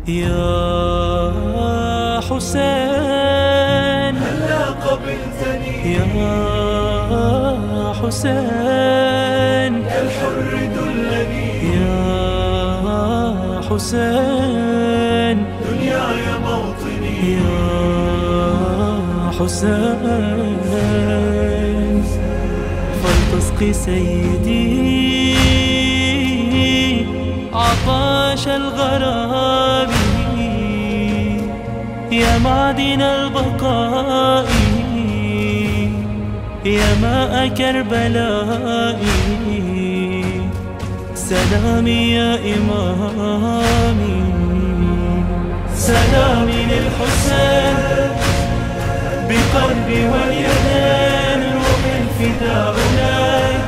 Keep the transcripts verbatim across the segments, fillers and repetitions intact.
يا حسين هلا قبلتني يا حسين كالحر دلني يا حسين دنياي موطني يا حسين فلتسقي سيدي عطاش الغرام يا معدن البقاء يا ماء كربلاء سلامي يا إمامي سلامي للحسين بقلبي واليدين روحي الفداء لك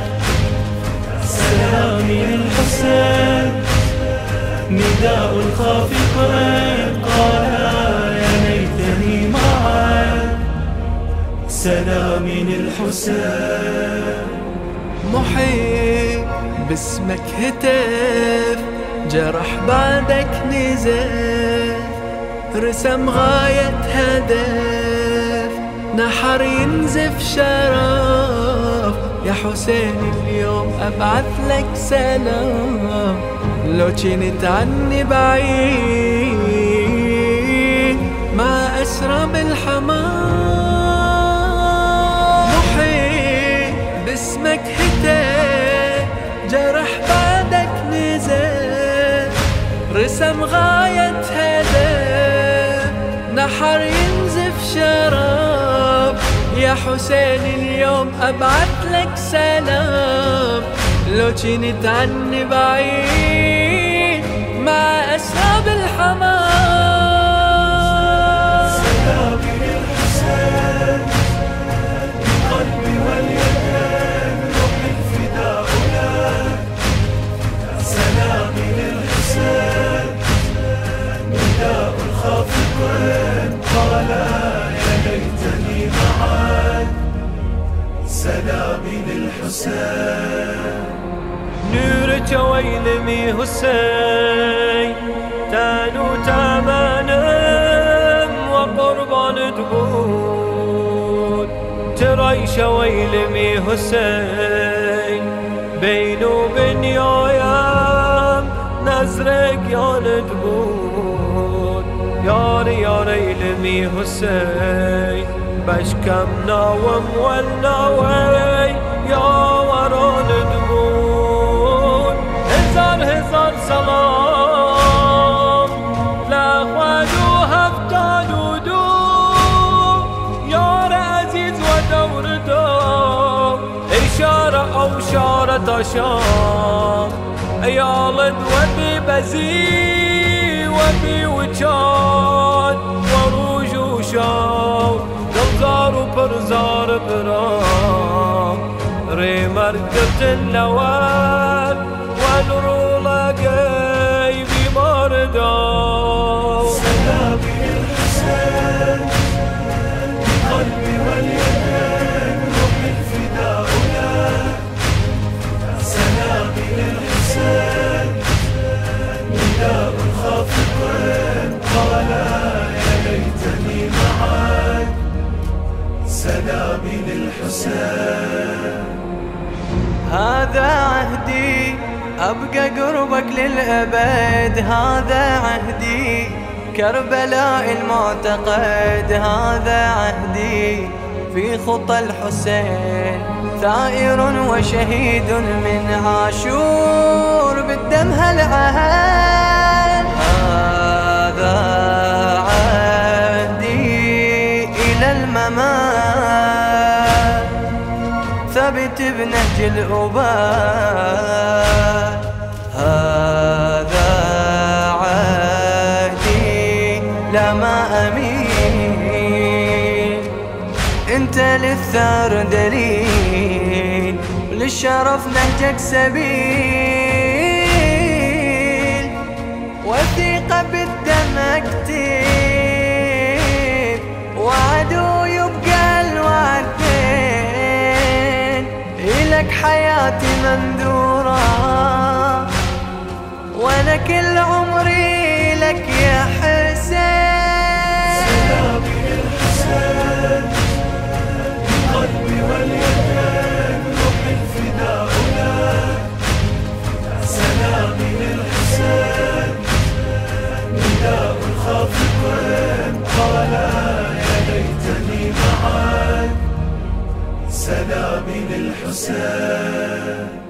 سلامي للحسين نداء الخافقين قال يا ليتني معك سلامي للحسين محيط باسمك هتف جرح بعدك نزف رسم غاية هدف نحر ينزف شرف يا حسين اليوم أبعث لك سلام لو كنت عني بعيد ما أسرى بالحمام محيط باسمك هتف جرح بعدك نزف رسم غاية هدف نحر ينزف شراب يا حسين اليوم أبعث لك سلام لو كنت عني بعيد ما أسرى بالحمام سلامي للحسين بقلبي واليدين روحي الفداء لك سلامي للحسين نداء الخافقين قال يا ليتني معك سلامي للحسين نورك ويلمي حسين تانو تمانم وقربان تقول تريش ويلمي حسين بينو بين يايم نزرك يا تقول ياري ياري لمي حسين بشكم ناوم والناوي يا وران تقول هزار هزار سلام لأخوانو هفتادو دو يار عزيز ودور دو إشارة أو شارة شام يالد وبي بزي وبي وجاد وروج وشاو دلزار وبرزار برام ريمر قبت النوال والرولا قيبي مرداو سلامي للحسين بقلبي واليدين روحي الفداء لك سلامي للحسين نداء الخافقين قال يا ليتني معك سلامي للحسين هذا عهدي أبقى قربك للأبد هذا عهدي كربلاء المعتقد هذا عهدي في خطى الحسين ثائر وشهيد من عاشور بالدم هالعهد هذا عهدي إلى الممات ثبت بنهج الأباد هذا عهدي لا ما أمين انت للثار دليل وللشرف نهجك سبيل وثيقة بالدم اكتب وعدو يبقى الوعدين إلك حياتي منذورة وانا كل عمري إلك يا حسين. سلامي للحسين من قلبي واليدين، روحي الفداء لك. سلامي للحسين نداء الخافقين، قال يا ليتني معك. سلامي للحسين.